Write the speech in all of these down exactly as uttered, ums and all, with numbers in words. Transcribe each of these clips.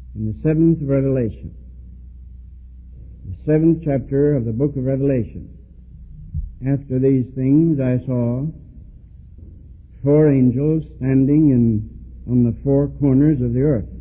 in the seventh Revelation, the seventh chapter of the book of Revelation. After these things I saw four angels standing in, on the four corners of the earth,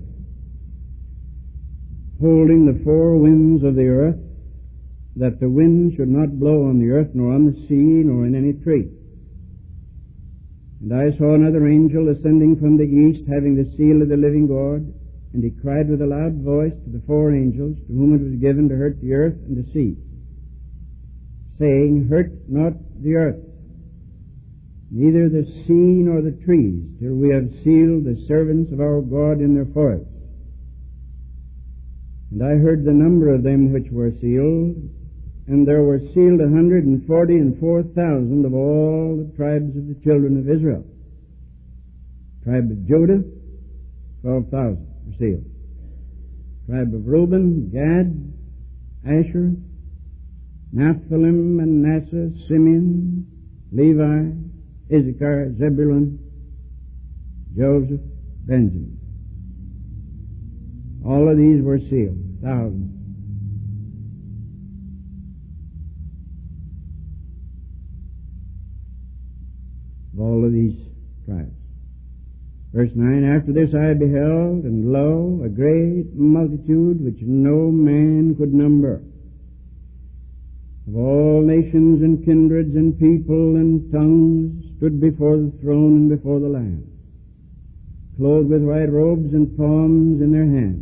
holding the four winds of the earth, that the wind should not blow on the earth, nor on the sea, nor in any tree. And I saw another angel ascending from the east, having the seal of the living God, and he cried with a loud voice to the four angels, to whom it was given to hurt the earth and the sea, saying, Hurt not the earth, neither the sea nor the trees, till we have sealed the servants of our God in their foreheads. And I heard the number of them which were sealed, and there were sealed a hundred and forty and four thousand of all the tribes of the children of Israel. Tribe of Judah, twelve thousand were sealed. Tribe of Reuben, Gad, Asher, Naphtali, Manasseh, Simeon, Levi, Issachar, Zebulun, Joseph, Benjamin. All of these were sealed, thousands. Of all of these tribes. Verse nine, After this I beheld, and lo, a great multitude which no man could number, of all nations and kindreds and people and tongues, stood before the throne and before the Lamb, clothed with white robes and palms in their hands.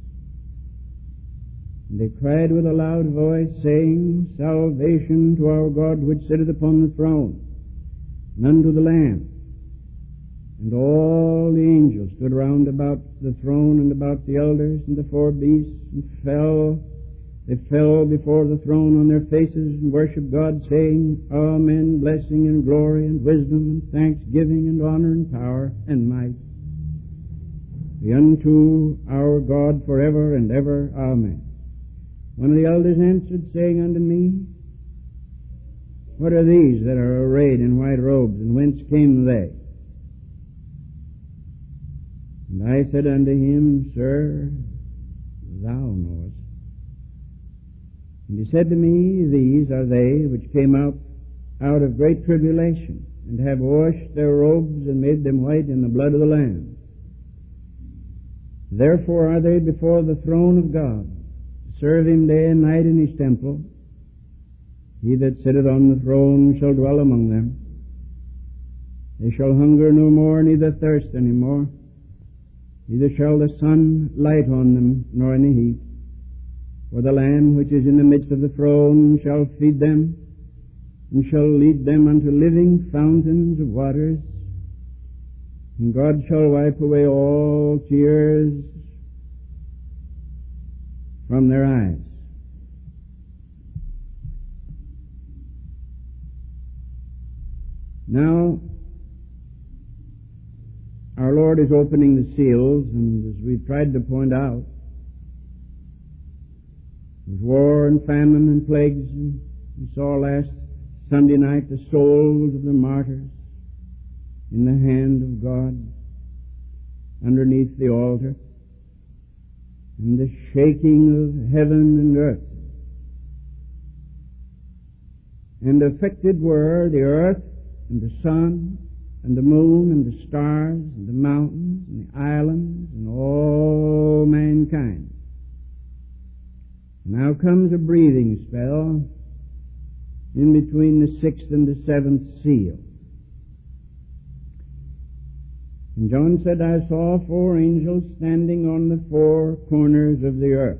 And they cried with a loud voice, saying, Salvation to our God which sitteth upon the throne, and unto the Lamb. And all the angels stood round about the throne and about the elders and the four beasts, and fell, they fell before the throne on their faces and worshipped God, saying, Amen, blessing and glory and wisdom and thanksgiving and honor and power and might be unto our God forever and ever. Amen. One of the elders answered, saying unto me, What are these that are arrayed in white robes, and whence came they? And I said unto him, Sir, thou knowest. And he said to me, These are they which came out out of great tribulation, and have washed their robes and made them white in the blood of the Lamb. Therefore are they before the throne of God, to serve him day and night in his temple. He that sitteth on the throne shall dwell among them. They shall hunger no more, neither thirst any more. Neither shall the sun light on them, nor any heat. For the Lamb which is in the midst of the throne shall feed them, and shall lead them unto living fountains of waters. And God shall wipe away all tears from their eyes. Now, our Lord is opening the seals, and as we've tried to point out, there's war and famine and plagues, and we saw last Sunday night the souls of the martyrs in the hand of God underneath the altar, and the shaking of heaven and earth. And affected were the earth and the sun and the moon and the stars and the mountains and the islands and all mankind. Now comes a breathing spell in between the sixth and the seventh seal. And John said, I saw four angels standing on the four corners of the earth.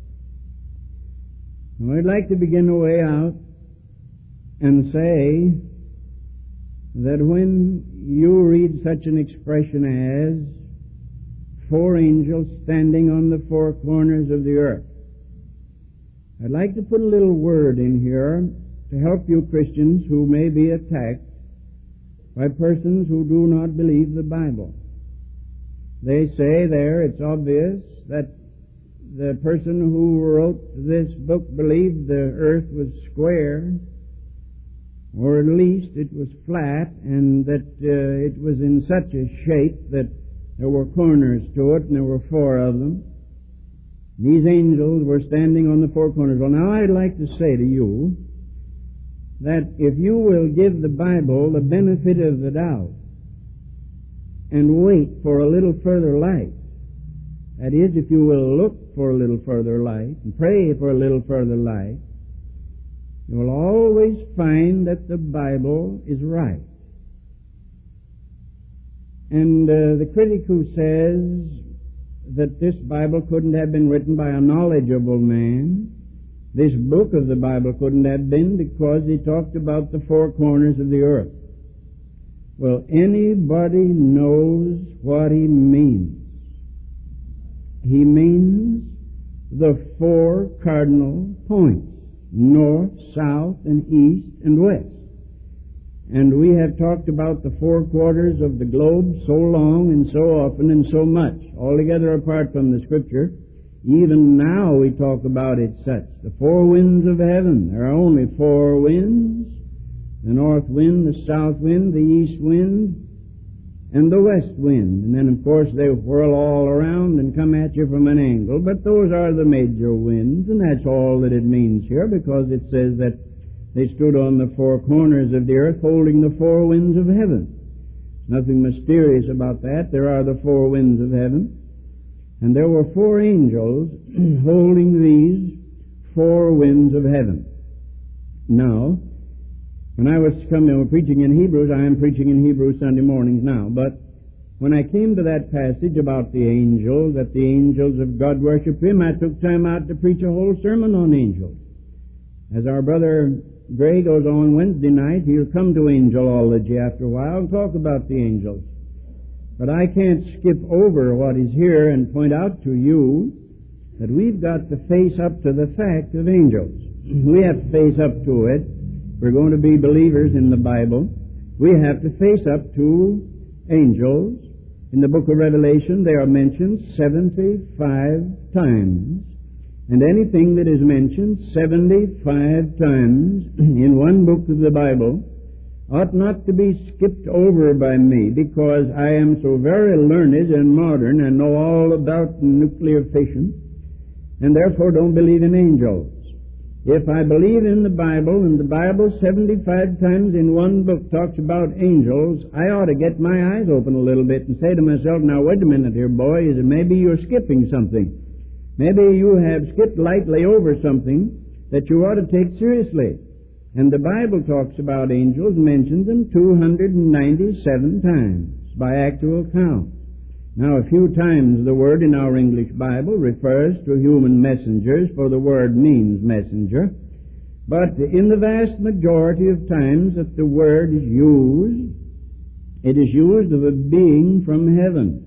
Now I'd like to begin a way out and say that when you read such an expression as four angels standing on the four corners of the earth, I'd like to put a little word in here to help you Christians who may be attacked by persons who do not believe the Bible. They say there, it's obvious that the person who wrote this book believed the earth was square, or at least it was flat, and that uh, it was in such a shape that there were corners to it, and there were four of them. These angels were standing on the four corners. Well, now I'd like to say to you that if you will give the Bible the benefit of the doubt and wait for a little further light, that is, if you will look for a little further light and pray for a little further light, you will always find that the Bible is right. And uh, the critic who says that this Bible couldn't have been written by a knowledgeable man, this book of the Bible couldn't have been because he talked about the four corners of the earth. Well, anybody knows what he means. He means the four cardinal points: north, south, and east, and west. And we have talked about the four quarters of the globe so long and so often and so much, altogether apart from the Scripture. Even now we talk about it such. The four winds of heaven. There are only four winds: the north wind, the south wind, the east wind, and the west wind. And then, of course, they whirl all around and come at you from an angle. But those are the major winds, and that's all that it means here, because it says that they stood on the four corners of the earth holding the four winds of heaven. Nothing mysterious about that. There are the four winds of heaven. And there were four angels holding these four winds of heaven. Now, when I was coming, preaching in Hebrews, I am preaching in Hebrews Sunday mornings now, but when I came to that passage about the angels, that the angels of God worship Him, I took time out to preach a whole sermon on angels. As our brother Gray goes on Wednesday night, he'll come to angelology after a while and talk about the angels. But I can't skip over what is here and point out to you that we've got to face up to the fact of angels. We have to face up to it. We're going to be believers in the Bible. We have to face up to angels. In the book of Revelation, they are mentioned seventy-five times. And anything that is mentioned seventy-five times in one book of the Bible ought not to be skipped over by me, because I am so very learned and modern and know all about nuclear fission, and therefore don't believe in angels. If I believe in the Bible, and the Bible seventy-five times in one book talks about angels, I ought to get my eyes open a little bit and say to myself, now wait a minute here, boy, is it maybe you're skipping something? Maybe you have skipped lightly over something that you ought to take seriously. And the Bible talks about angels, mentions them two hundred ninety-seven times by actual count. Now, a few times the word in our English Bible refers to human messengers, for the word means messenger. But in the vast majority of times that the word is used, it is used of a being from heaven.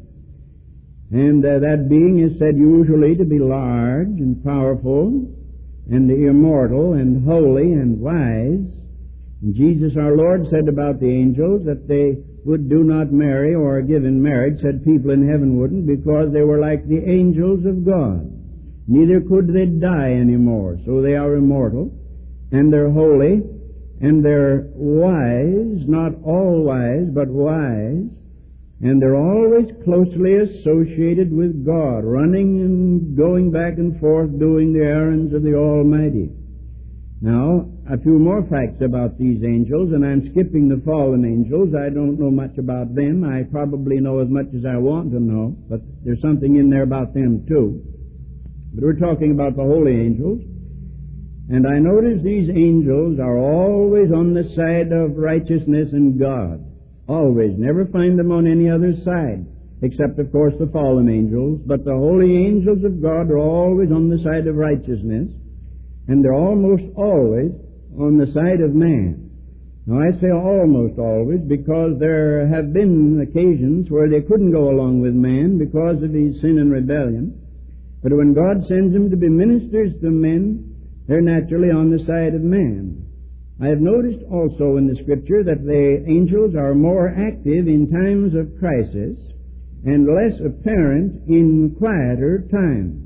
And uh, that being is said usually to be large and powerful and immortal and holy and wise. And Jesus our Lord said about the angels that they would do not marry or give in marriage, said people in heaven wouldn't, because they were like the angels of God. Neither could they die anymore. So they are immortal, and they're holy, and they're wise, not all wise, but wise. And they're always closely associated with God, running and going back and forth, doing the errands of the Almighty. Now, a few more facts about these angels, and I'm skipping the fallen angels. I don't know much about them. I probably know as much as I want to know, but there's something in there about them too. But we're talking about the holy angels. And I notice these angels are always on the side of righteousness and God. Always. Never find them on any other side, except, of course, the fallen angels. But the holy angels of God are always on the side of righteousness, and they're almost always on the side of man. Now, I say almost always because there have been occasions where they couldn't go along with man because of his sin and rebellion. But when God sends them to be ministers to men, they're naturally on the side of man. I have noticed also in the Scripture that the angels are more active in times of crisis and less apparent in quieter times.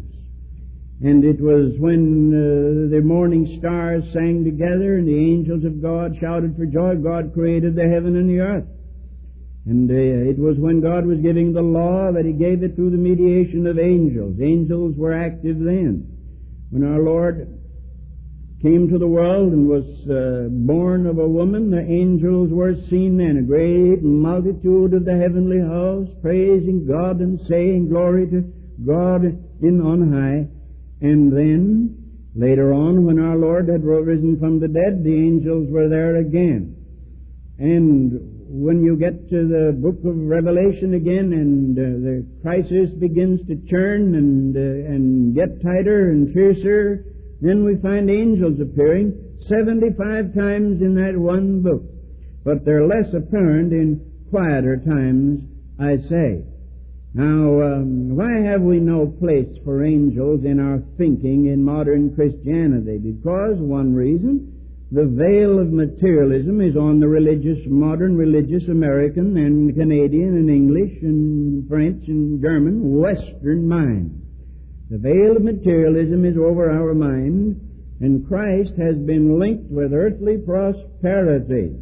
And it was when uh, the morning stars sang together and the angels of God shouted for joy, God created the heaven and the earth. And uh, it was when God was giving the law that He gave it through the mediation of angels. Angels were active then. When our Lord came to the world and was uh, born of a woman, the angels were seen then, a great multitude of the heavenly host, praising God and saying, "Glory to God in on high." And then, later on, when our Lord had risen from the dead, the angels were there again. And when you get to the book of Revelation again, and uh, the crisis begins to churn and uh, and get tighter and fiercer, then we find angels appearing seventy-five times in that one book. But they're less apparent in quieter times, I say. Now, um, why have we no place for angels in our thinking in modern Christianity? Because, one reason, the veil of materialism is on the religious, modern religious American and Canadian and English and French and German Western mind. The veil of materialism is over our mind, and Christ has been linked with earthly prosperity.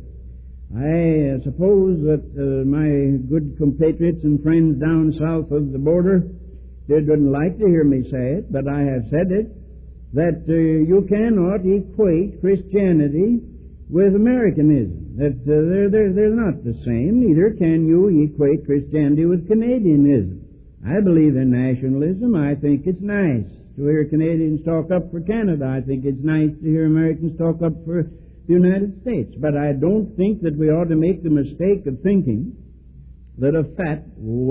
I suppose that uh, my good compatriots and friends down south of the border, they wouldn't like to hear me say it, but I have said it, that uh, you cannot equate Christianity with Americanism. That uh, they're, they're, they're not the same. Neither can you equate Christianity with Canadianism. I believe in nationalism. I think it's nice to hear Canadians talk up for Canada. I think it's nice to hear Americans talk up for the United States. But I don't think that we ought to make the mistake of thinking that a fat,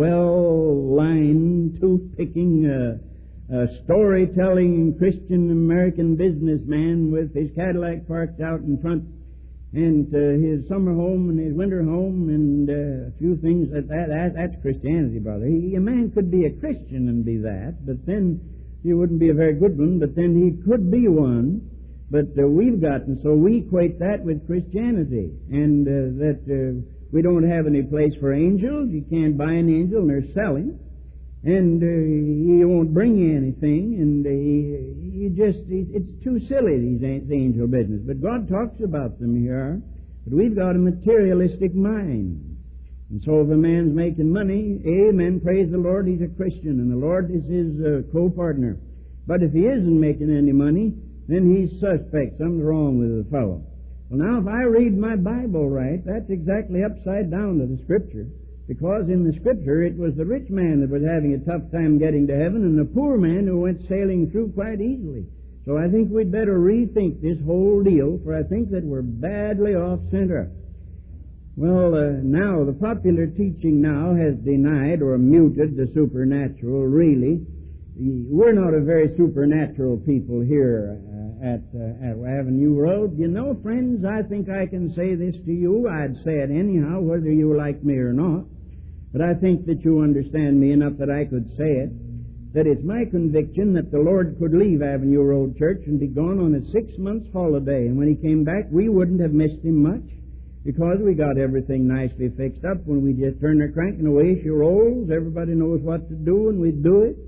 well-lined, tooth-picking, uh, uh, story-telling Christian American businessman with his Cadillac parked out in front and uh, his summer home and his winter home and uh, a few things that, that, that that's Christianity, brother. He, a man could be a Christian and be that, but then he wouldn't be a very good one, but then he could be one. But uh, we've gotten, so we equate that with Christianity, and uh, that uh, we don't have any place for angels. You can't buy an angel, and they're selling. And uh, he won't bring you anything, and uh, he, he just, he, it's too silly, these angel business. But God talks about them here. But we've got a materialistic mind. And so if a man's making money, amen, praise the Lord, he's a Christian, and the Lord is his uh, co-partner. But if he isn't making any money, then he's suspect. Something's wrong with the fellow. Well, now, if I read my Bible right, that's exactly upside down to the Scripture. Because in the Scripture, it was the rich man that was having a tough time getting to heaven and the poor man who went sailing through quite easily. So I think we'd better rethink this whole deal, for I think that we're badly off center. Well, uh, now, the popular teaching now has denied or muted the supernatural, really. We're not a very supernatural people here uh, at, uh, at Avenue Road. You know, friends, I think I can say this to you. I'd say it anyhow, whether you like me or not. But I think that you understand me enough that I could say it, that it's my conviction that the Lord could leave Avenue Road Church and be gone on a six-month holiday. And when He came back, we wouldn't have missed Him much, because we got everything nicely fixed up. When we just turn the crank and away she rolls, everybody knows what to do, and we do it.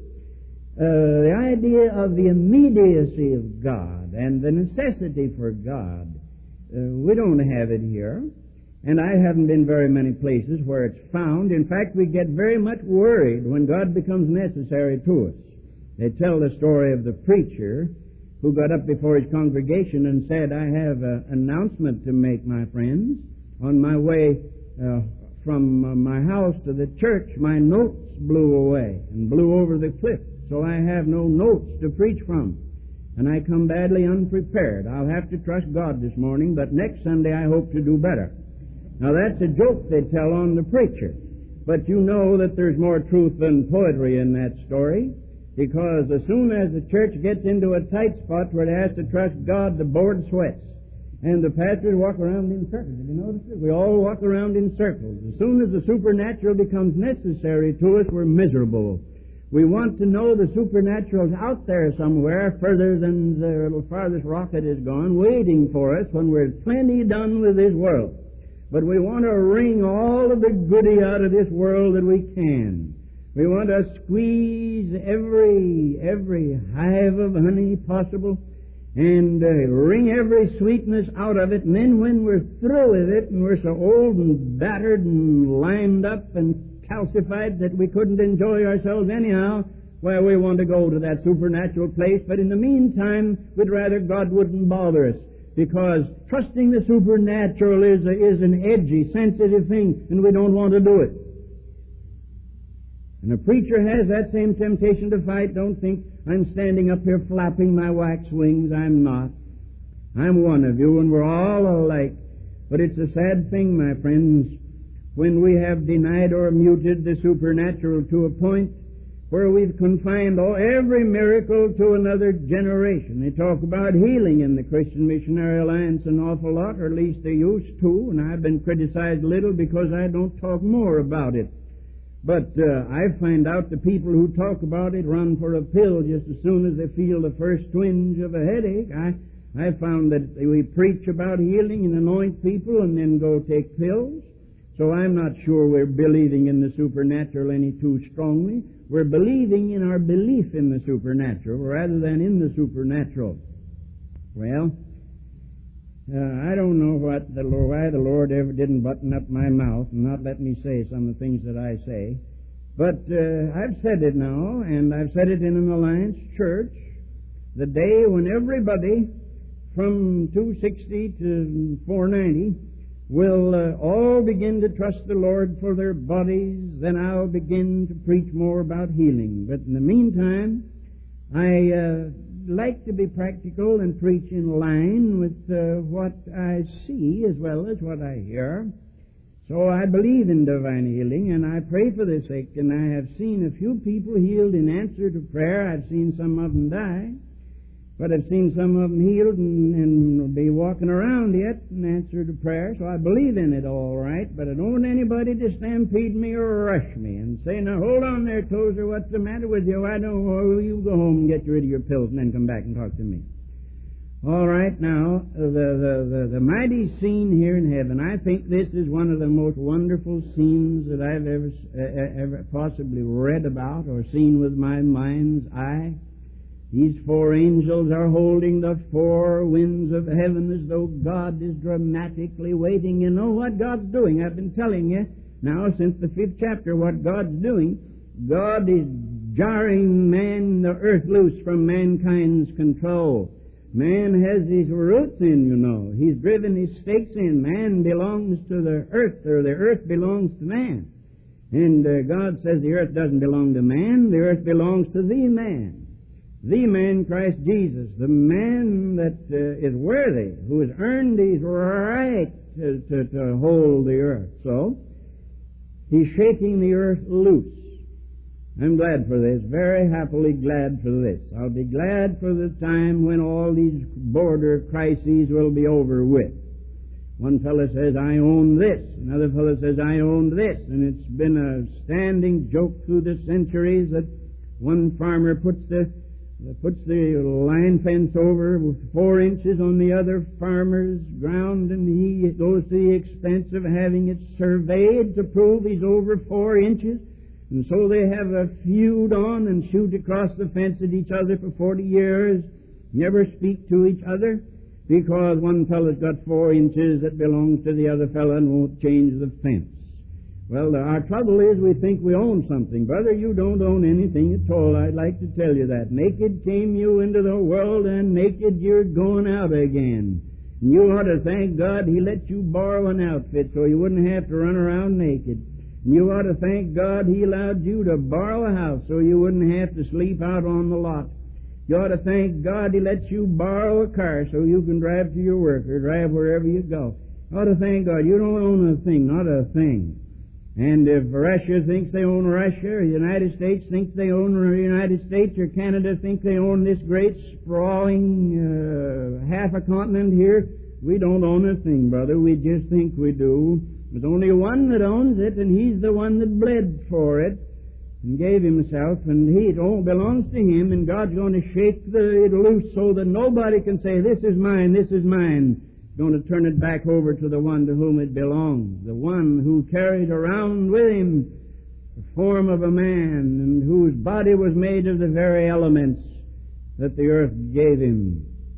Uh, the idea of the immediacy of God and the necessity for God, uh, we don't have it here. And I haven't been very many places where it's found. In fact, we get very much worried when God becomes necessary to us. They tell the story of the preacher who got up before his congregation and said, "I have an announcement to make, my friends. On my way uh, from uh, my house to the church, my notes blew away and blew over the cliff. So I have no notes to preach from. And I come badly unprepared. I'll have to trust God this morning, but next Sunday I hope to do better." Now that's a joke they tell on the preacher. But you know that there's more truth than poetry in that story, because as soon as the church gets into a tight spot where it has to trust God, the board sweats. And the pastors walk around in circles. Did you notice it? We all walk around in circles. As soon as the supernatural becomes necessary to us, we're miserable. We want to know the supernatural's out there somewhere, further than the farthest rocket is gone, waiting for us when we're plenty done with this world. But we want to wring all of the goody out of this world that we can. We want to squeeze every every hive of honey possible and uh, wring every sweetness out of it, and then when we're through with it and we're so old and battered and limed up and calcified that we couldn't enjoy ourselves anyhow, well, we want to go to that supernatural place, but in the meantime, we'd rather God wouldn't bother us, because trusting the supernatural is, a, is an edgy, sensitive thing, and we don't want to do it. And a preacher has that same temptation to fight. Don't think I'm standing up here flapping my wax wings. I'm not. I'm one of you, and we're all alike. But it's a sad thing, my friends, when we have denied or muted the supernatural to a point where we've confined all, every miracle to another generation. They talk about healing in the Christian Missionary Alliance an awful lot, or at least they used to, and I've been criticized a little because I don't talk more about it. But uh, I find out the people who talk about it run for a pill just as soon as they feel the first twinge of a headache. I I found that we preach about healing and anoint people and then go take pills. So I'm not sure we're believing in the supernatural any too strongly. We're believing in our belief in the supernatural rather than in the supernatural. Well, Uh, I don't know what the Lord, why the Lord ever didn't button up my mouth and not let me say some of the things that I say. But uh, I've said it now, and I've said it in an Alliance church, the day when everybody from two sixty to four ninety will uh, all begin to trust the Lord for their bodies, then I'll begin to preach more about healing. But in the meantime, I uh, like to be practical and preach in line with uh, what I see as well as what I hear. So I believe in divine healing, and I pray for the sick, and I have seen a few people healed in answer to prayer. I've seen some of them die, but I've seen some of them healed and, and be walking around yet in answer to prayer. So I believe in it all right, but I don't want anybody to stampede me or rush me and say, now hold on there, Tozer, what's the matter with you? I don't know. You go home and get rid of your pills and then come back and talk to me. All right, now, the, the, the, the mighty scene here in heaven, I think this is one of the most wonderful scenes that I've ever, uh, ever possibly read about or seen with my mind's eye. These four angels are holding the four winds of heaven as though God is dramatically waiting. You know what God's doing? I've been telling you now since the fifth chapter what God's doing. God is jarring man, the earth, loose from mankind's control. Man has his roots in, you know. He's driven his stakes in. Man belongs to the earth, or the earth belongs to man. And uh, God says the earth doesn't belong to man. The earth belongs to the man. The man, Christ Jesus, the man that uh, is worthy, who has earned his right to, to, to hold the earth. So, he's shaking the earth loose. I'm glad for this, very happily glad for this. I'll be glad for the time when all these border crises will be over with. One fellow says, I own this. Another fellow says, I own this. And it's been a standing joke through the centuries that one farmer puts the puts the line fence over with four inches on the other farmer's ground, and he goes to the expense of having it surveyed to prove he's over four inches. And so they have a feud on and shoot across the fence at each other for forty years, never speak to each other, because one fellow's got four inches that belongs to the other fellow and won't change the fence. Well, our trouble is we think we own something. Brother, you don't own anything at all. I'd like to tell you that. Naked came you into the world, and naked you're going out again. And you ought to thank God He let you borrow an outfit so you wouldn't have to run around naked. And you ought to thank God He allowed you to borrow a house so you wouldn't have to sleep out on the lot. You ought to thank God He let you borrow a car so you can drive to your work or drive wherever you go. You ought to thank God. You don't own a thing, not a thing. And if Russia thinks they own Russia, or the United States thinks they own the United States, or Canada thinks they own this great sprawling uh, half a continent here, we don't own a thing, brother. We just think we do. There's only one that owns it, and He's the one that bled for it and gave Himself, and He, it all belongs to Him, and God's going to shake the, it loose so that nobody can say, this is mine, this is mine. Going to turn it back over to the one to whom it belongs, the one who carried around with Him the form of a man and whose body was made of the very elements that the earth gave Him.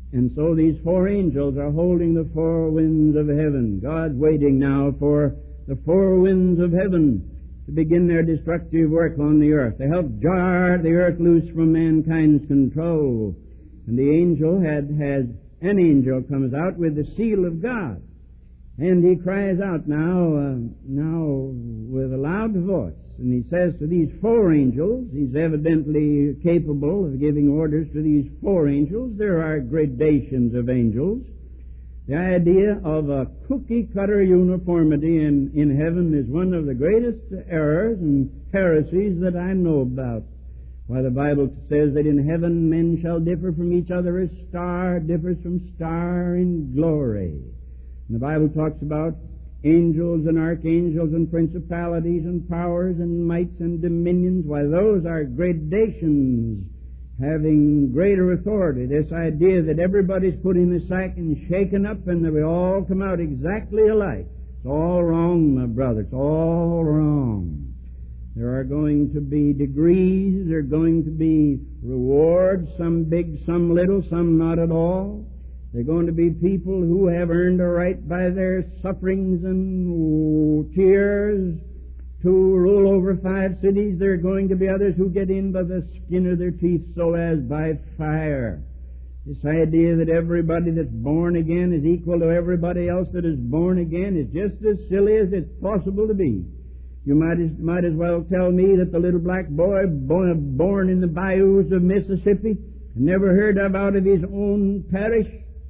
And so these four angels are holding the four winds of heaven. God's waiting now for the four winds of heaven to begin their destructive work on the earth, to help jar the earth loose from mankind's control. And the angel had, has, an angel comes out with the seal of God. And he cries out now, uh, now with a loud voice. And he says to these four angels, he's evidently capable of giving orders to these four angels. There are gradations of angels. The idea of a cookie-cutter uniformity in, in heaven is one of the greatest errors and heresies that I know about. Why, the Bible says that in heaven men shall differ from each other as star differs from star in glory. And the Bible talks about angels and archangels and principalities and powers and mights and dominions. Why, those are gradations having greater authority. This idea that everybody's put in the sack and shaken up and that we all come out exactly alike. It's all wrong, my brother. It's all wrong. There are going to be degrees. There are going to be rewards, some big, some little, some not at all. There are going to be people who have earned a right by their sufferings and tears to rule over five cities. There are going to be others who get in by the skin of their teeth, so as by fire. This idea that everybody that's born again is equal to everybody else that is born again is just as silly as it's possible to be. You might as, might as well tell me that the little black boy born, born in the bayous of Mississippi and never heard of out of his own parish,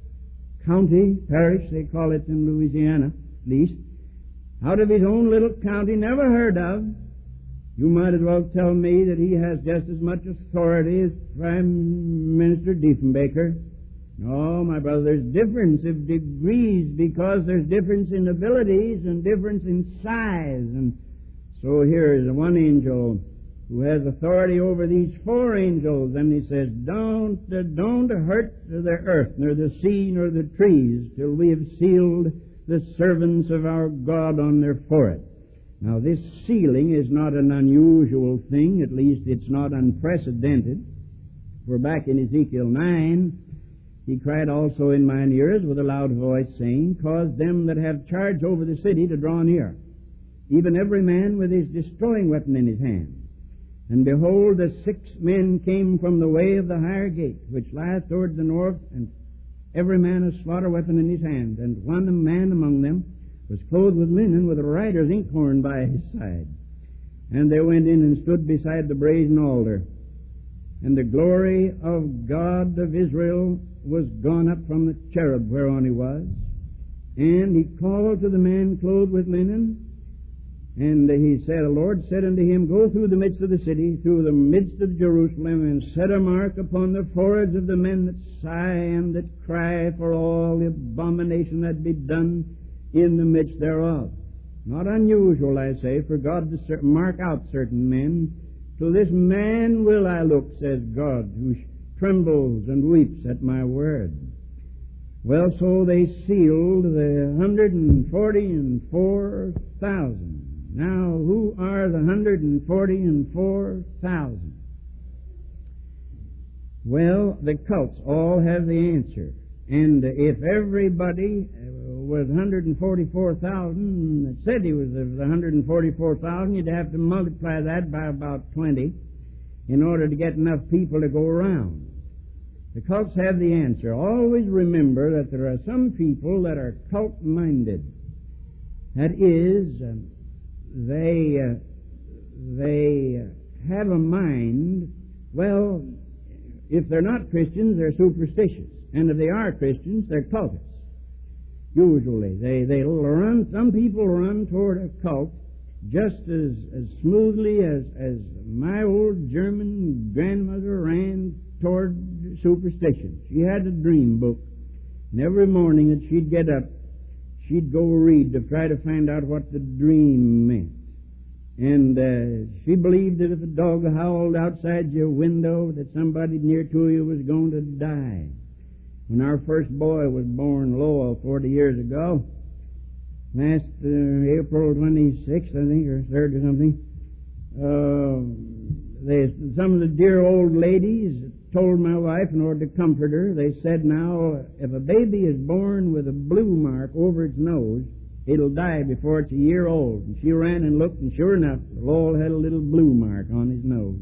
county, parish, they call it in Louisiana, at least, out of his own little county, never heard of. You might as well tell me that he has just as much authority as Prime Minister Diefenbaker. No, my brother, there's difference of degrees because there's difference in abilities and difference in size. And so here is one angel who has authority over these four angels, and he says, Don't, uh, don't hurt the earth, nor the sea, nor the trees, till we have sealed the servants of our God on their forehead. Now, this sealing is not an unusual thing. At least it's not unprecedented. We're back in Ezekiel nine. He cried also in mine ears with a loud voice, saying, Cause them that have charge over the city to draw near, even every man with his destroying weapon in his hand. And behold, the six men came from the way of the higher gate, which lieth toward the north, and every man a slaughter weapon in his hand. And one man among them was clothed with linen, with a writer's inkhorn by his side. And they went in and stood beside the brazen altar. And the glory of God of Israel was gone up from the cherub whereon he was. And he called to the man clothed with linen, and he said, The Lord said unto him, Go through the midst of the city, through the midst of Jerusalem, and set a mark upon the foreheads of the men that sigh and that cry for all the abomination that be done in the midst thereof. Not unusual, I say, for God to mark out certain men. To this man will I look, says God, who trembles and weeps at my word. Well, so they sealed the one hundred and forty and four thousand. Now, who are the one hundred and forty and four thousand? Well, the cults all have the answer. And if everybody was one hundred and forty-four thousand that said he was of the one hundred and forty-four thousand, you'd have to multiply that by about twenty in order to get enough people to go around. The cults have the answer. Always remember that there are some people that are cult-minded. That is, uh, they uh, they uh, have a mind, well, if they're not Christians, they're superstitious. And if they are Christians, they're cultists. Usually. They, they'll run, some people run toward a cult just as, as smoothly as, as my old German grandmother ran toward superstition. She had a dream book, and every morning that she'd get up, she'd go read to try to find out what the dream meant. And uh, she believed that if a dog howled outside your window, that somebody near to you was going to die. When our first boy was born, Lowell, forty years ago, last uh, April twenty-sixth, I think, or third or something, uh, they, some of the dear old ladies told my wife, in order to comfort her, they said, now, if a baby is born with a blue mark over its nose, it'll die before it's a year old. And she ran and looked, and sure enough, Lowell had a little blue mark on his nose.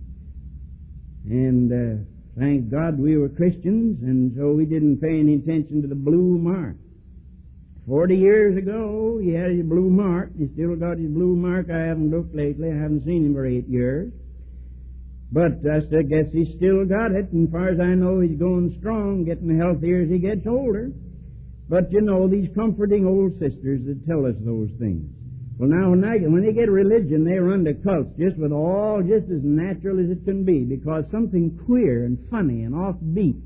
And uh, thank God we were Christians, and so we didn't pay any attention to the blue mark. Forty years ago, he had his blue mark. He still got his blue mark. I haven't looked lately. I haven't seen him for eight years. But I still guess he's still got it. And as far as I know, he's going strong, getting healthier as he gets older. But, you know, these comforting old sisters that tell us those things. Well, now, when, I, when they get religion, they run to cults just with all, just as natural as it can be, because something queer and funny and offbeat,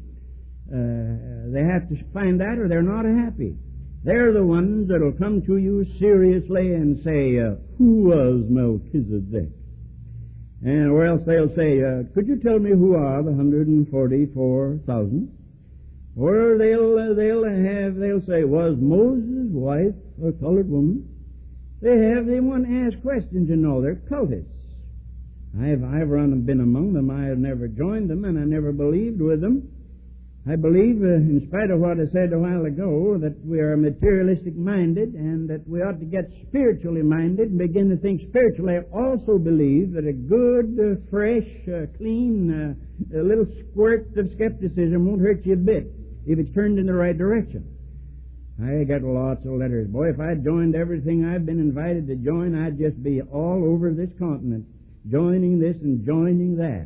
uh, they have to find that or they're not happy. They're the ones that will come to you seriously and say, uh, who was Melchizedek? And, or else they'll say, uh, could you tell me who are the one hundred forty-four thousand? Or they'll, uh, they'll have, they'll say, was Moses' wife a colored woman? They have, they want to ask questions, you know. They're cultists. I've, I've run, been among them. I have never joined them, and I never believed with them. I believe, uh, in spite of what I said a while ago, that we are materialistic minded and that we ought to get spiritually minded and begin to think spiritually. I also believe that a good, uh, fresh, uh, clean, uh, a little squirt of skepticism won't hurt you a bit if it's turned in the right direction. I got lots of letters. Boy, if I joined everything I've been invited to join, I'd just be all over this continent, joining this and joining that.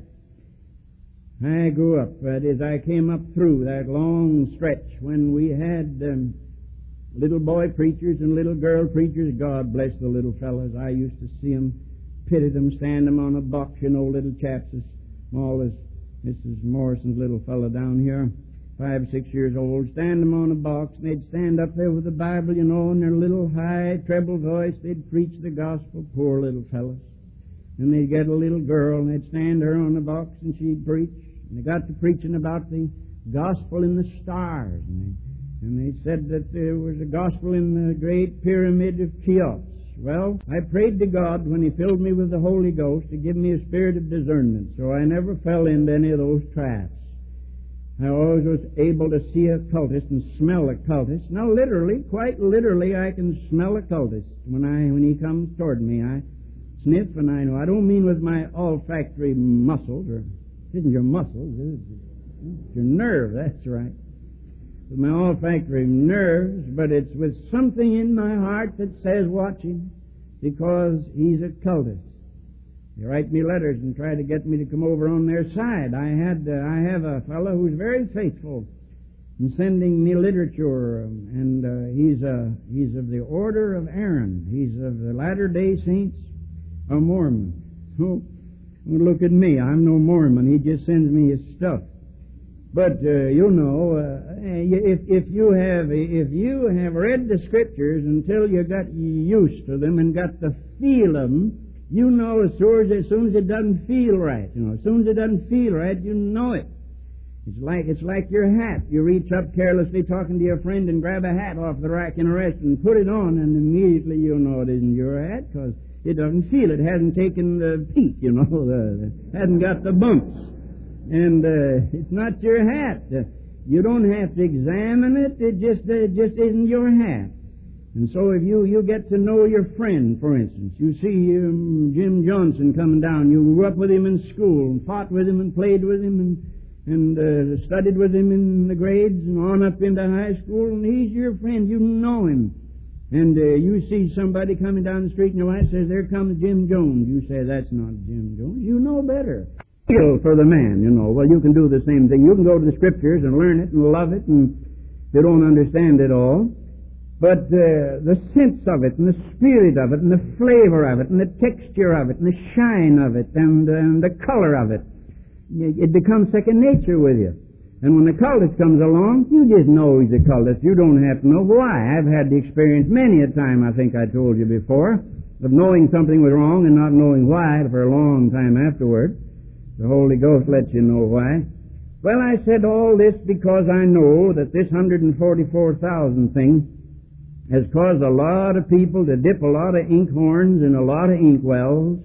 I grew up, that is, I came up through that long stretch when we had um, little boy preachers and little girl preachers. God bless the little fellas. I used to see them, pity them, stand them on a box, you know, little chaps as small as Missus Morrison's little fella down here, five, six years old, stand them on a box, and they'd stand up there with the Bible, you know, in their little high treble voice. They'd preach the gospel, poor little fellas. And they'd get a little girl, and they'd stand her on the box, and she'd preach. And they got to preaching about the gospel in the stars. And they, and they said that there was a gospel in the great pyramid of Cheops. Well, I prayed to God when He filled me with the Holy Ghost to give me a spirit of discernment, so I never fell into any of those traps. I always was able to see a cultist and smell a cultist. Now, literally, quite literally, I can smell a cultist when I when he comes toward me. I sniff and I know. I don't mean with my olfactory muscles, or it isn't your muscles, it's your nerve, that's right. With my olfactory nerves, but it's with something in my heart that says watch him, because he's a cultist. They write me letters and try to get me to come over on their side. I had, uh, I have a fellow who's very faithful in sending me literature, um, and uh, he's uh, he's of the Order of Aaron. He's of the Latter-day Saints, a Mormon. Oh, look at me. I'm no Mormon. He just sends me his stuff. But uh, you know, uh, if if you have if you have read the Scriptures until you got used to them and got the feel of them, you know as soon as, as soon as it doesn't feel right, you know, as soon as it doesn't feel right, you know it. It's like it's like your hat. You reach up carelessly talking to your friend and grab a hat off the rack in a restaurant and put it on, and immediately you know it isn't your hat because it doesn't feel. It hasn't taken the peak, you know, the, hasn't got the bumps, and uh, it's not your hat. Uh, you don't have to examine it. It just uh, it just isn't your hat. And so if you, you get to know your friend, for instance, you see um, Jim Johnson coming down, you grew up with him in school and fought with him and played with him and, and uh, studied with him in the grades and on up into high school, and he's your friend, you know him. And uh, you see somebody coming down the street and your wife says, there comes Jim Jones. You say, that's not Jim Jones. You know better. Feel for the man, you know. Well, you can do the same thing. You can go to the Scriptures and learn it and love it, and you don't understand it all. But uh, the sense of it, and the spirit of it, and the flavor of it, and the texture of it, and the shine of it, and, uh, and the color of it, it becomes second nature with you. And when the cultist comes along, you just know he's a cultist. You don't have to know why. I've had the experience many a time, I think I told you before, of knowing something was wrong and not knowing why for a long time afterward. The Holy Ghost lets you know why. Well, I said all this because I know that this one hundred forty-four thousand thing has caused a lot of people to dip a lot of ink horns in a lot of ink wells,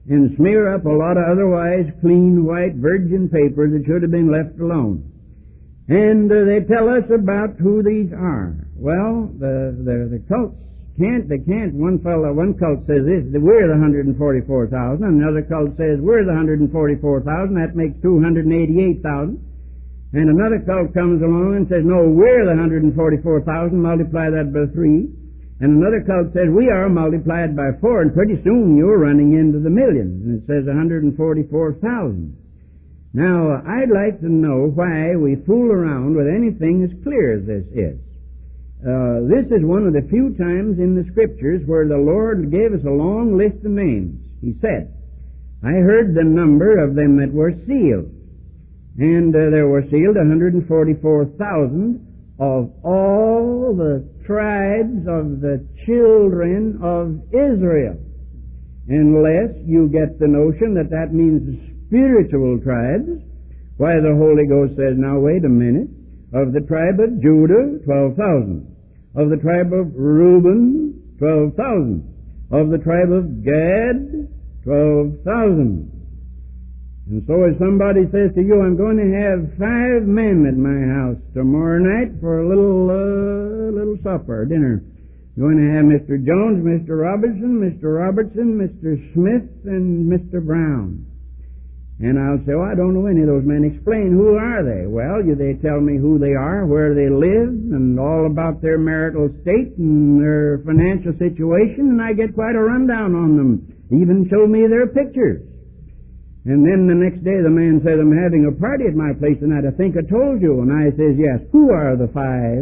and smear up a lot of otherwise clean, white, virgin paper that should have been left alone. And uh, they tell us about who these are. Well, the, the, the cults can't, they can't, one fellow, one cult says this, that we're the one hundred forty-four thousand, another cult says we're the one hundred forty-four thousand, that makes two hundred eighty-eight thousand. And another cult comes along and says, no, we're the one hundred forty-four thousand, multiply that by three. And another cult says, we are multiplied by four, and pretty soon you're running into the millions. And it says one hundred forty-four thousand. Now, I'd like to know why we fool around with anything as clear as this is. Uh, this is one of the few times in the Scriptures where the Lord gave us a long list of names. He said, I heard the number of them that were sealed. And uh, there were sealed one hundred forty-four thousand of all the tribes of the children of Israel. Unless you get the notion that that means spiritual tribes, why the Holy Ghost says, now wait a minute, of the tribe of Judah, twelve thousand. Of the tribe of Reuben, twelve thousand. Of the tribe of Gad, twelve thousand. And so if somebody says to you, I'm going to have five men at my house tomorrow night for a little uh, little supper, dinner. I'm going to have Mister Jones, Mister Robinson, Mister Robertson, Mister Smith, and Mister Brown. And I'll say, well, I don't know any of those men. Explain, who are they? Well, you, they tell me who they are, where they live, and all about their marital state and their financial situation, and I get quite a rundown on them. Even show me their pictures. And then the next day the man says, I'm having a party at my place tonight. I think I told you. And I says, yes. Who are the five?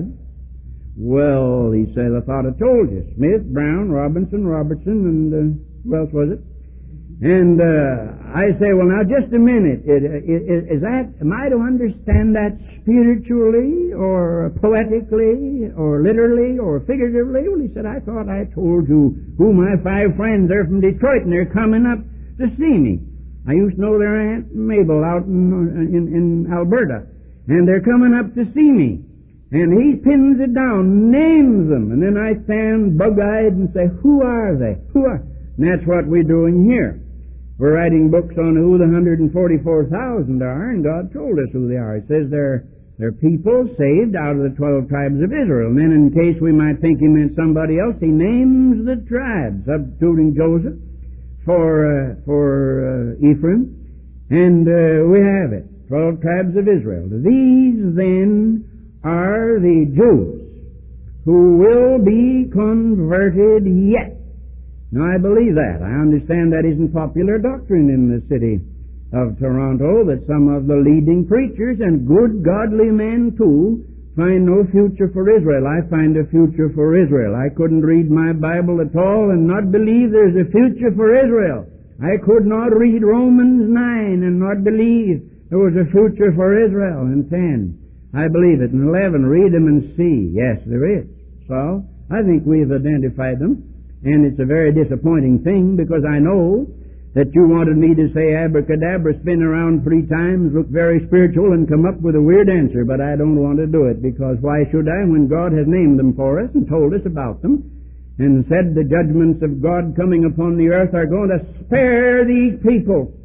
Well, he said, I thought I told you. Smith, Brown, Robinson, Robertson, and uh, who else was it? And uh, I say, well, now, just a minute. It, it, it, is that, am I to understand that spiritually or poetically or literally or figuratively? Well, he said, I thought I told you who my five friends are from Detroit, and they're coming up to see me. I used to know their Aunt Mabel out in, in, in Alberta, and they're coming up to see me. And he pins it down, names them, and then I stand bug-eyed and say, who are they? Who are? And that's what we're doing here. We're writing books on who the one hundred forty-four thousand are, and God told us who they are. It says they're, they're people saved out of the twelve tribes of Israel. And then in case we might think he meant somebody else, he names the tribes, substituting Joseph for uh, for uh, Ephraim, and uh, we have it, twelve tribes of Israel. These then are the Jews who will be converted yet. Now I believe that. I understand that isn't popular doctrine in the city of Toronto, that some of the leading preachers and good godly men too find no future for Israel. I find a future for Israel. I couldn't read my Bible at all and not believe there's a future for Israel. I could not read Romans nine and not believe there was a future for Israel. And ten, I believe it. And eleven, read them and see. Yes, there is. So, I think we've identified them. And it's a very disappointing thing, because I know that you wanted me to say abracadabra, spin around three times, look very spiritual, and come up with a weird answer, but I don't want to do it, because why should I, when God has named them for us and told us about them, and said the judgments of God coming upon the earth are going to spare these people.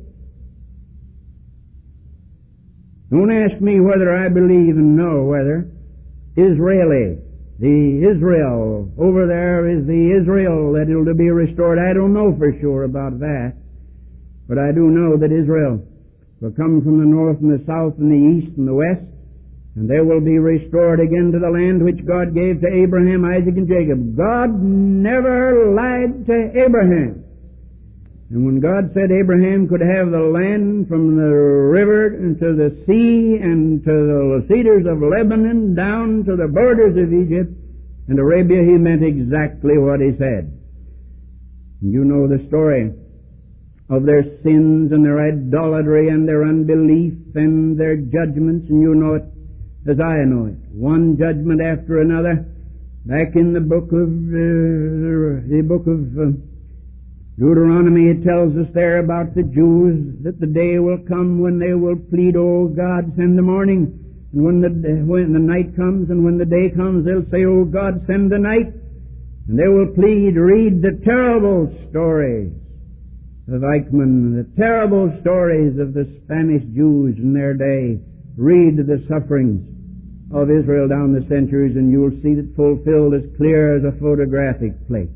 Don't ask me whether I believe and know whether Israeli, the Israel over there is the Israel that will be restored. I don't know for sure about that. But I do know that Israel will come from the north and the south and the east and the west, and they will be restored again to the land which God gave to Abraham, Isaac, and Jacob. God never lied to Abraham. And when God said Abraham could have the land from the river to the sea and to the cedars of Lebanon down to the borders of Egypt and Arabia, he meant exactly what he said. You know the story of their sins and their idolatry and their unbelief and their judgments, and you know it as I know it. One judgment after another. Back in the book of uh, the book of uh, Deuteronomy, it tells us there about the Jews that the day will come when they will plead, "Oh God, send the morning." And when the when the night comes and when the day comes, they'll say, "Oh God, send the night." And they will plead, read the terrible stories of Eichmann, the terrible stories of the Spanish Jews in their day. Read the sufferings of Israel down the centuries, and you'll see it fulfilled as clear as a photographic plate.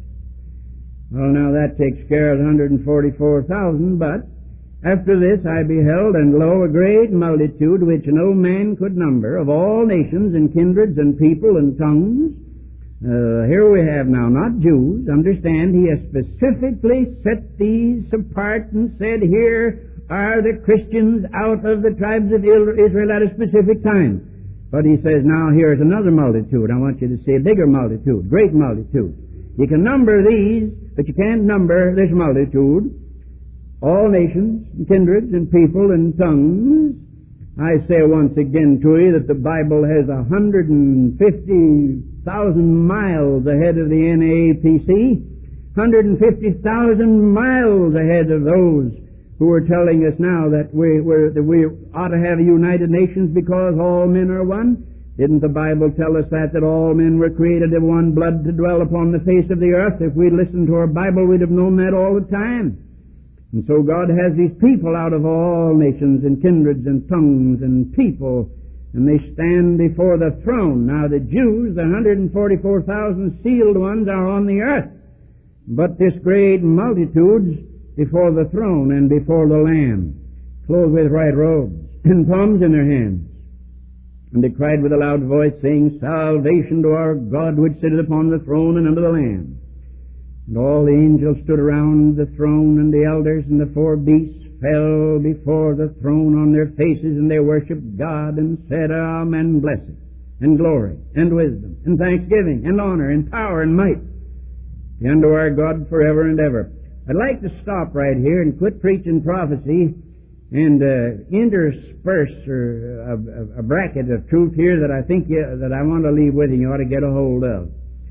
Well, now that takes care of one hundred forty-four thousand, but after this I beheld, and lo, a great multitude which no man could number, of all nations and kindreds and people and tongues. Uh, here we have now, not Jews. Understand, he has specifically set these apart and said, here are the Christians out of the tribes of Israel at a specific time. But he says, now here's another multitude. I want you to see a bigger multitude, great multitude. You can number these, but you can't number this multitude. All nations, and kindreds, and people, and tongues. I say once again to you that the Bible has one hundred fifty thousand miles ahead of the N A A P C, one hundred fifty thousand miles ahead of those who are telling us now that we, we're, that we ought to have a United Nations because all men are one. Didn't the Bible tell us that, that all men were created of one blood to dwell upon the face of the earth? If we'd listened to our Bible, we'd have known that all the time. And so God has these people out of all nations and kindreds and tongues and people, and they stand before the throne. Now the Jews, the one hundred forty-four thousand sealed ones, are on the earth, but this great multitude's before the throne and before the Lamb, clothed with white robes and palms in their hands. And they cried with a loud voice, saying, Salvation to our God which sitteth upon the throne and unto the Lamb. And all the angels stood around the throne, and the elders and the four beasts fell before the throne on their faces, and they worshipped God, and said, Amen, blessing, and glory, and wisdom, and thanksgiving, and honor, and power, and might be unto our God forever and ever. I'd like to stop right here and quit preaching prophecy and uh, intersperse or, a, a, a bracket of truth here that I think you, that I want to leave with you, you ought to get a hold of.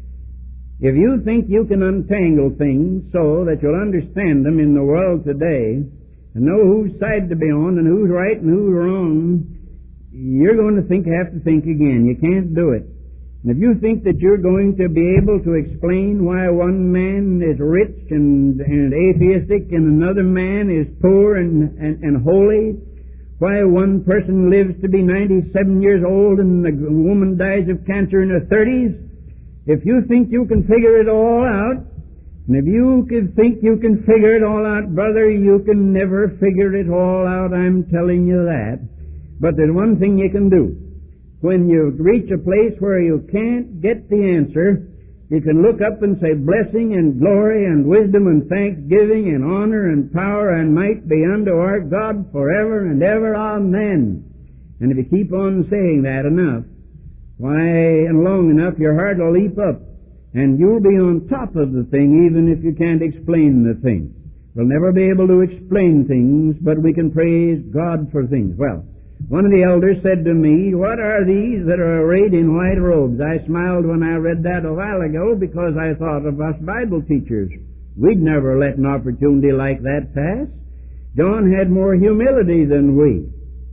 If you think you can untangle things so that you'll understand them in the world today and know whose side to be on and who's right and who's wrong, you're going to think, have to think again. You can't do it. And if you think that you're going to be able to explain why one man is rich and, and atheistic and another man is poor and, and, and holy, why one person lives to be ninety-seven years old and a woman dies of cancer in her thirties, if you think you can figure it all out, and if you can think you can figure it all out, brother, you can never figure it all out, I'm telling you that. But there's one thing you can do. When you reach a place where you can't get the answer, you can look up and say, blessing and glory and wisdom and thanksgiving and honor and power and might be unto our God forever and ever. Amen. And if you keep on saying that enough, why, and long enough, your heart will leap up, and you'll be on top of the thing even if you can't explain the thing. We'll never be able to explain things, but we can praise God for things. Well, one of the elders said to me, what are these that are arrayed in white robes? I smiled when I read that a while ago because I thought of us Bible teachers. We'd never let an opportunity like that pass. John had more humility than we.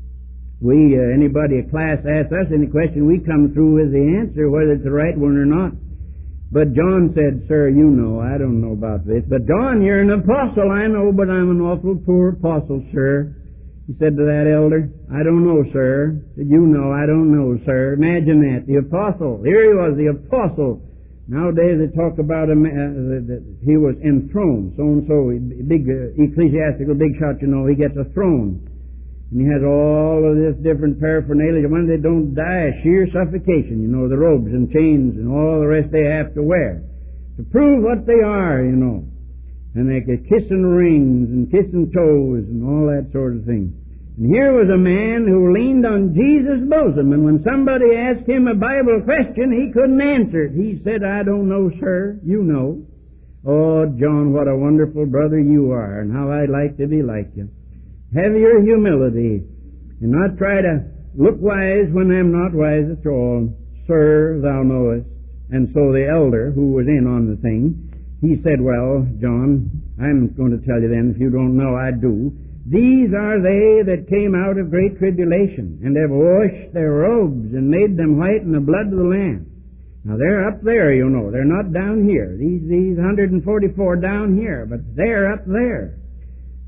We, uh, anybody, a class asks us any question, we come through with the answer, whether it's the right one or not. But John said, sir, you know, I don't know about this. But John, you're an apostle, I know, but I'm an awful poor apostle, sir. He said to that elder, I don't know, sir. Said, you know, I don't know, sir. Imagine that. The apostle. Here he was, the apostle. Nowadays they talk about him, uh, that he was enthroned. So-and-so, big uh, ecclesiastical big shot, you know, he gets a throne. And he has all of this different paraphernalia. When they don't die, sheer suffocation, you know, the robes and chains and all the rest they have to wear. To prove what they are, you know. And they get kissing rings and kissing toes and all that sort of thing. And here was a man who leaned on Jesus' bosom, and when somebody asked him a Bible question, he couldn't answer it. He said, I don't know, sir. You know. Oh, John, what a wonderful brother you are, and how I'd like to be like you. Have your humility, and not try to look wise when I'm not wise at all. Sir, thou knowest. And so the elder, who was in on the thing, he said, well, John, I'm going to tell you then, if you don't know, I do. These are they that came out of great tribulation, and have washed their robes, and made them white in the blood of the Lamb. Now, they're up there, you know. They're not down here. These, these one hundred forty-four down here, but they're up there.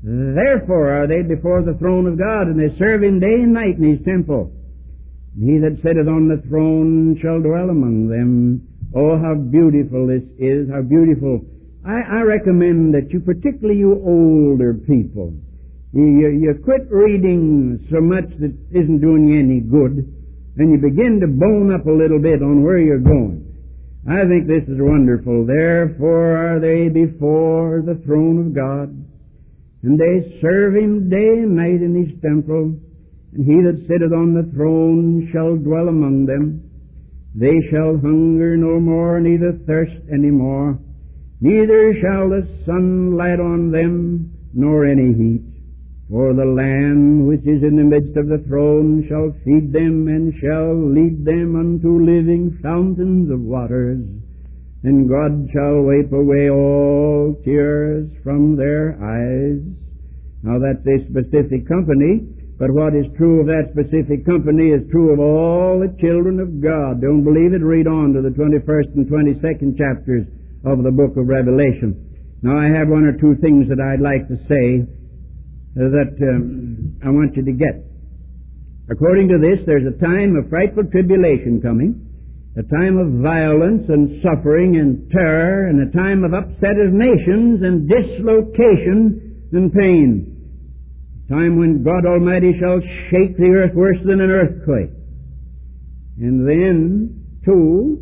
Therefore are they before the throne of God, and they serve him day and night in his temple. And he that sitteth on the throne shall dwell among them. Oh, how beautiful this is, how beautiful. I, I recommend that you, particularly you older people, you, you, you quit reading so much that isn't doing you any good, and you begin to bone up a little bit on where you're going. I think this is wonderful. Therefore are they before the throne of God, and they serve him day and night in his temple, and he that sitteth on the throne shall dwell among them. They shall hunger no more, neither thirst any more, neither shall the sun light on them, nor any heat. For the Lamb which is in the midst of the throne shall feed them, and shall lead them unto living fountains of waters. And God shall wipe away all tears from their eyes. Now that's a specific company, but what is true of that specific company is true of all the children of God. Don't believe it? Read on to the twenty-first and twenty-second chapters of the book of Revelation. Now I have one or two things that I'd like to say that um, I want you to get. According to this, there's a time of frightful tribulation coming, a time of violence and suffering and terror, and a time of upset of nations and dislocation and pain. A time when God Almighty shall shake the earth worse than an earthquake. And then, too,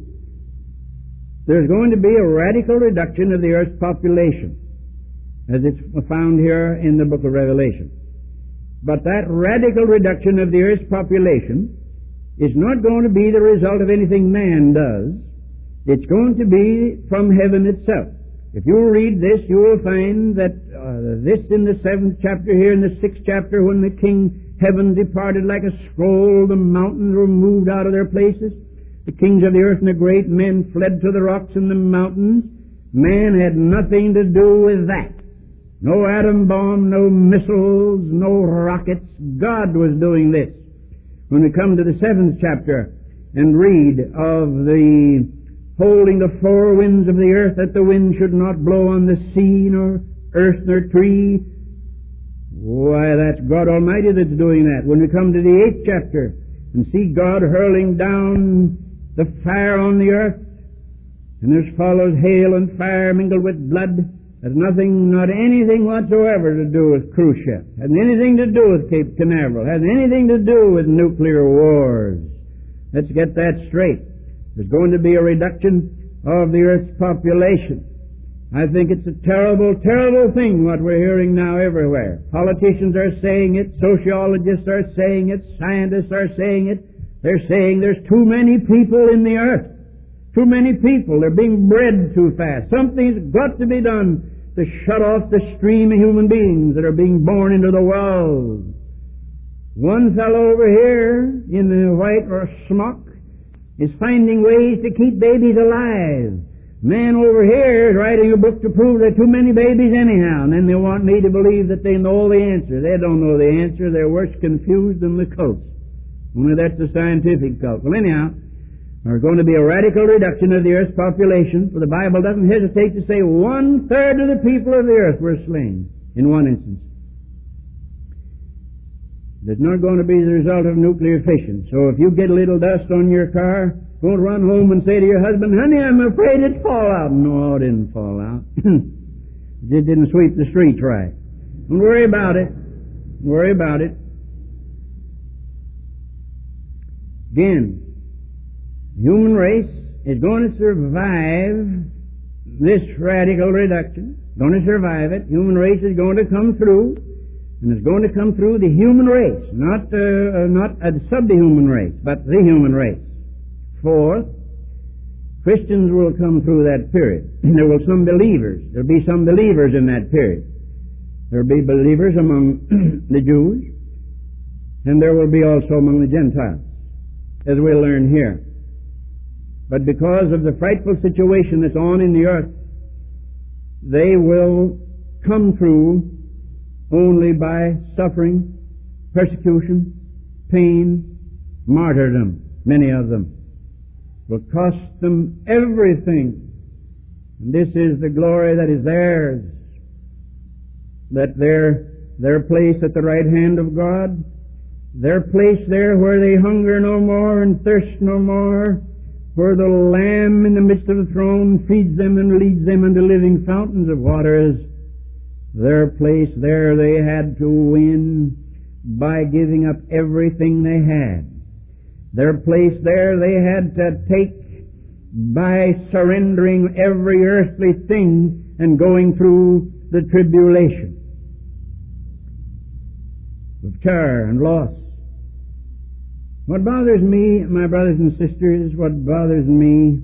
there's going to be a radical reduction of the earth's population, as it's found here in the book of Revelation. But that radical reduction of the earth's population is not going to be the result of anything man does. It's going to be from heaven itself. If you read this, you will find that uh, this in the seventh chapter here, in the sixth chapter, when the king heaven departed like a scroll, the mountains were moved out of their places. The kings of the earth and the great men fled to the rocks and the mountains. Man had nothing to do with that. No atom bomb, no missiles, no rockets. God was doing this. When we come to the seventh chapter and read of the holding the four winds of the earth, that the wind should not blow on the sea, nor earth, nor tree, why, that's God Almighty that's doing that. When we come to the eighth chapter and see God hurling down the fire on the earth, and there's follows hail and fire mingled with blood, has nothing, not anything whatsoever to do with cruise ships, has anything to do with Cape Canaveral, has anything to do with nuclear wars. Let's get that straight. There's going to be a reduction of the earth's population. I think it's a terrible, terrible thing what we're hearing now everywhere. Politicians are saying it, sociologists are saying it, scientists are saying it. They're saying there's too many people in the earth. Too many people. They're being bred too fast. Something's got to be done to shut off the stream of human beings that are being born into the world. One fellow over here in the white or smock is finding ways to keep babies alive. Man over here is writing a book to prove there are too many babies anyhow, and then they want me to believe that they know the answer. They don't know the answer. They're worse confused than the cults. Only that's the scientific cult. Well, anyhow, there's going to be a radical reduction of the earth's population, for the Bible doesn't hesitate to say one-third of the people of the earth were slain in one instance. It's not going to be the result of nuclear fission. So if you get a little dust on your car, don't run home and say to your husband, honey, I'm afraid it'll fall out. No, it didn't fall out. It didn't sweep the streets right. Don't worry about it. Don't worry about it. Again, the human race is going to survive this radical reduction. Going to survive it. Human race is going to come through, and it's going to come through the human race, not uh, not a subhuman race, but the human race. Fourth, Christians will come through that period. There will some believers. There'll be some believers in that period. There'll be believers among the Jews, and there will be also among the Gentiles, as we'll learn here. But because of the frightful situation that's on in the earth, they will come through only by suffering, persecution, pain, martyrdom. Many of them will cost them everything. And this is the glory that is theirs, that their their place at the right hand of God, their place there where they hunger no more and thirst no more, where the Lamb in the midst of the throne feeds them and leads them into living fountains of waters. Their place there they had to win by giving up everything they had. Their place there they had to take by surrendering every earthly thing and going through the tribulation of terror and loss. What bothers me, my brothers and sisters, what bothers me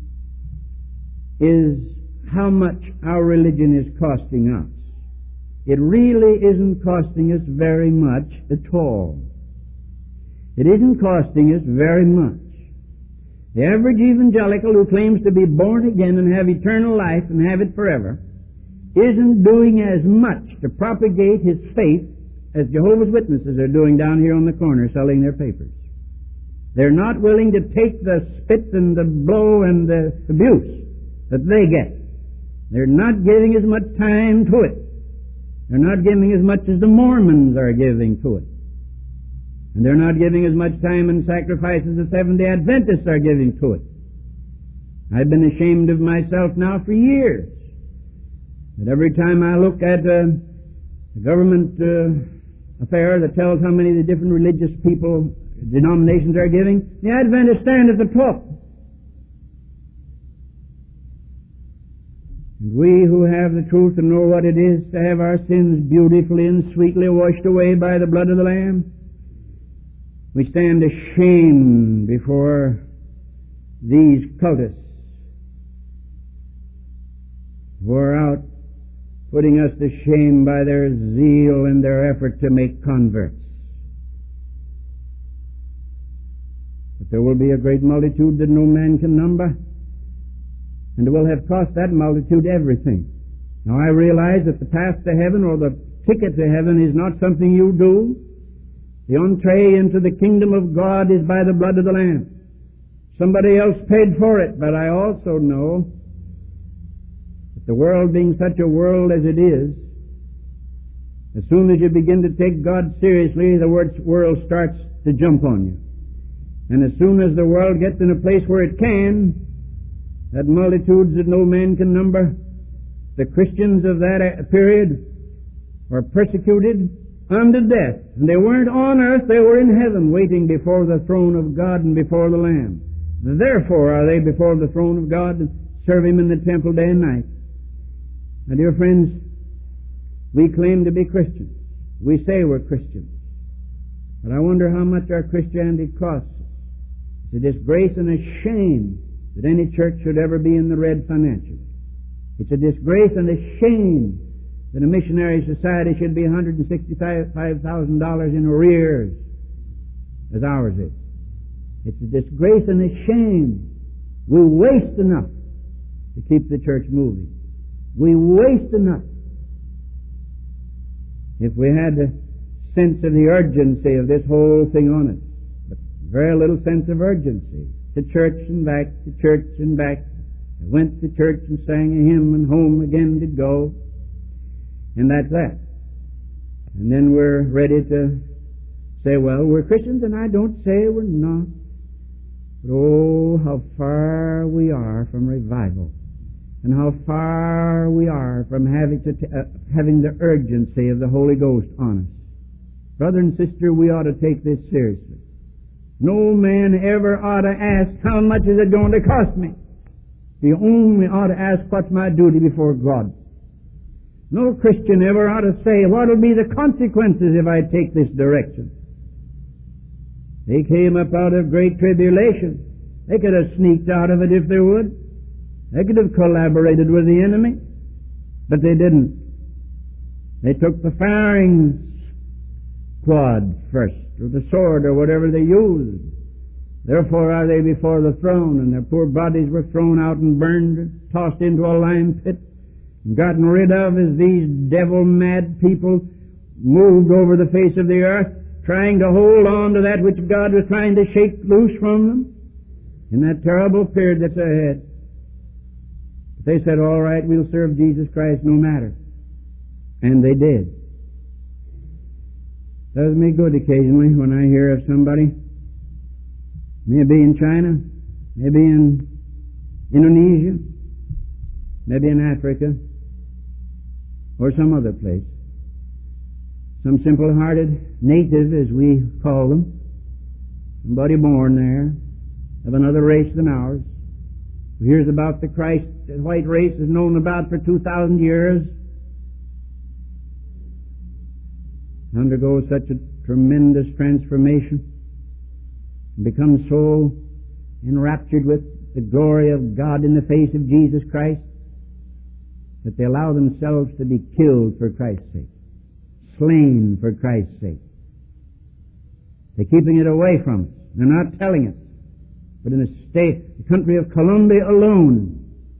is how much our religion is costing us. It really isn't costing us very much at all. It isn't costing us very much. The average evangelical who claims to be born again and have eternal life and have it forever isn't doing as much to propagate his faith as Jehovah's Witnesses are doing down here on the corner selling their papers. They're not willing to take the spit and the blow and the abuse that they get. They're not giving as much time to it. They're not giving as much as the Mormons are giving to it. And they're not giving as much time and sacrifice as the Seventh-day Adventists are giving to it. I've been ashamed of myself now for years. That every time I look at uh, a government uh, affair that tells how many of the different religious people, denominations are giving, the Adventists stand at the top. And we who have the truth and know what it is to have our sins beautifully and sweetly washed away by the blood of the Lamb, we stand ashamed before these cultists who are out putting us to shame by their zeal and their effort to make converts. But there will be a great multitude that no man can number, and it will have cost that multitude everything. Now I realize that the path to heaven or the ticket to heaven is not something you do. The entree into the kingdom of God is by the blood of the Lamb. Somebody else paid for it, but I also know that the world being such a world as it is, as soon as you begin to take God seriously, the world starts to jump on you. And as soon as the world gets in a place where it can, that multitudes that no man can number, the Christians of that period were persecuted unto death. And they weren't on earth, they were in heaven, waiting before the throne of God and before the Lamb. Therefore are they before the throne of God and serve Him in the temple day and night. My dear friends, we claim to be Christians. We say we're Christians. But I wonder how much our Christianity costs us. It's a disgrace and a shame that any church should ever be in the red financially. It's a disgrace and a shame that a missionary society should be one hundred sixty-five thousand dollars in arrears, as ours is. It's a disgrace and a shame. We waste enough to keep the church moving. We waste enough. If we had the sense of the urgency of this whole thing on us, but very little sense of urgency. To church and back, to church and back. I went to church and sang a hymn and home again did go. And that's that. And then we're ready to say, well, we're Christians, and I don't say we're not. But oh, how far we are from revival. And how far we are from having, to t- uh, having the urgency of the Holy Ghost on us. Brother and sister, we ought to take this seriously. No man ever ought to ask, how much is it going to cost me? He only ought to ask, what's my duty before God? No Christian ever ought to say, what will be the consequences if I take this direction? They came up out of great tribulation. They could have sneaked out of it if they would. They could have collaborated with the enemy. But they didn't. They took the firing squad first, or the sword, or whatever they used. Therefore are they before the throne, and their poor bodies were thrown out and burned, tossed into a lime pit, and gotten rid of as these devil-mad people moved over the face of the earth, trying to hold on to that which God was trying to shake loose from them in that terrible period that's ahead. But they said, all right, we'll serve Jesus Christ no matter. And they did. Does me good occasionally when I hear of somebody, maybe in China, maybe in Indonesia, maybe in Africa, or some other place. Some simple-hearted native, as we call them, somebody born there, of another race than ours, who hears about the Christ the white race is known about for two thousand years, undergoes such a tremendous transformation, and becomes so enraptured with the glory of God in the face of Jesus Christ that they allow themselves to be killed for Christ's sake, slain for Christ's sake. They're keeping it away from us. They're not telling us. But in the state, the country of Colombia alone,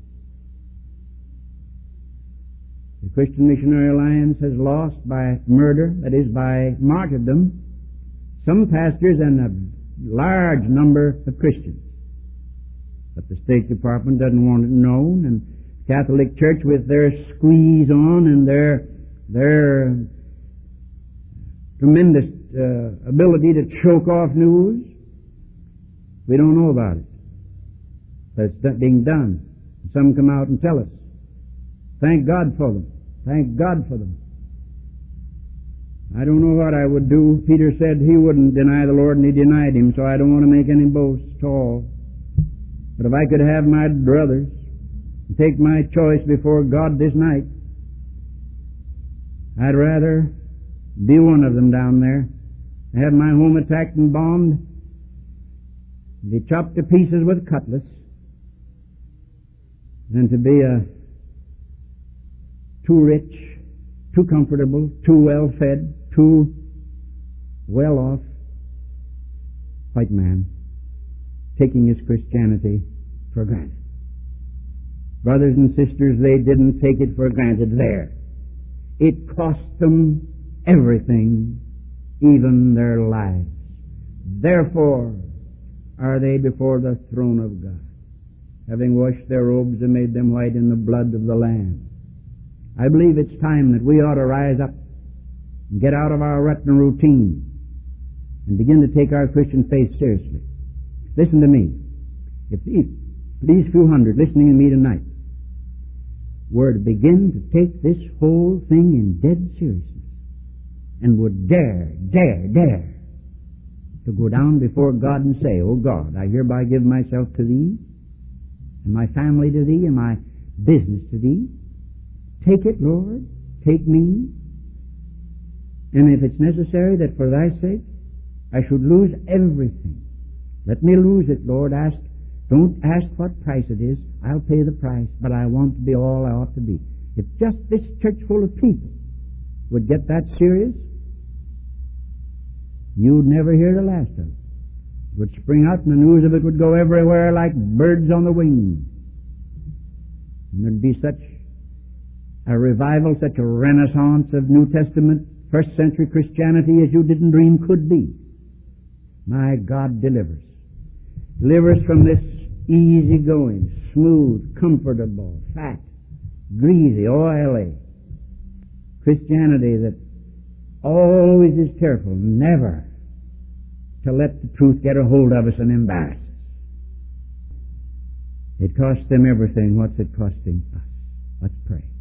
the Christian Missionary Alliance has lost by murder, that is, by martyrdom, some pastors and a large number of Christians. But the State Department doesn't want it known, and the Catholic Church, with their squeeze on and their their tremendous uh, ability to choke off news, we don't know about it. But it's being done. Some come out and tell us. Thank God for them. Thank God for them. I don't know what I would do. Peter said he wouldn't deny the Lord, and he denied him, so I don't want to make any boasts at all. But if I could have my brothers and take my choice before God this night, I'd rather be one of them down there, have my home attacked and bombed, be chopped to pieces with cutlass, than to be a too rich, too comfortable, too well fed, too well off white man, taking his Christianity for granted. Brothers and sisters, they didn't take it for granted there. It cost them everything, even their lives. Therefore are they before the throne of God, having washed their robes and made them white in the blood of the Lamb. I believe it's time that we ought to rise up and get out of our rut and routine and begin to take our Christian faith seriously. Listen to me. If these few hundred listening to me tonight were to begin to take this whole thing in dead seriousness and would dare, dare, dare to go down before God and say, "Oh God, I hereby give myself to Thee, and my family to Thee, and my business to Thee. Take it, Lord, take me. And if it's necessary that for Thy sake I should lose everything, let me lose it, Lord. Ask, don't ask what price it is. I'll pay the price, but I want to be all I ought to be." If just this church full of people would get that serious, you'd never hear the last of it. It would spring out and the news of it would go everywhere like birds on the wing. And there'd be such a revival, such a renaissance of New Testament, first century Christianity as you didn't dream could be. My God, deliver us. Deliver us from this easy-going, smooth, comfortable, fat, greasy, oily Christianity that always is careful never to let the truth get a hold of us and embarrass us. It cost them everything. What's it costing us? Let's pray.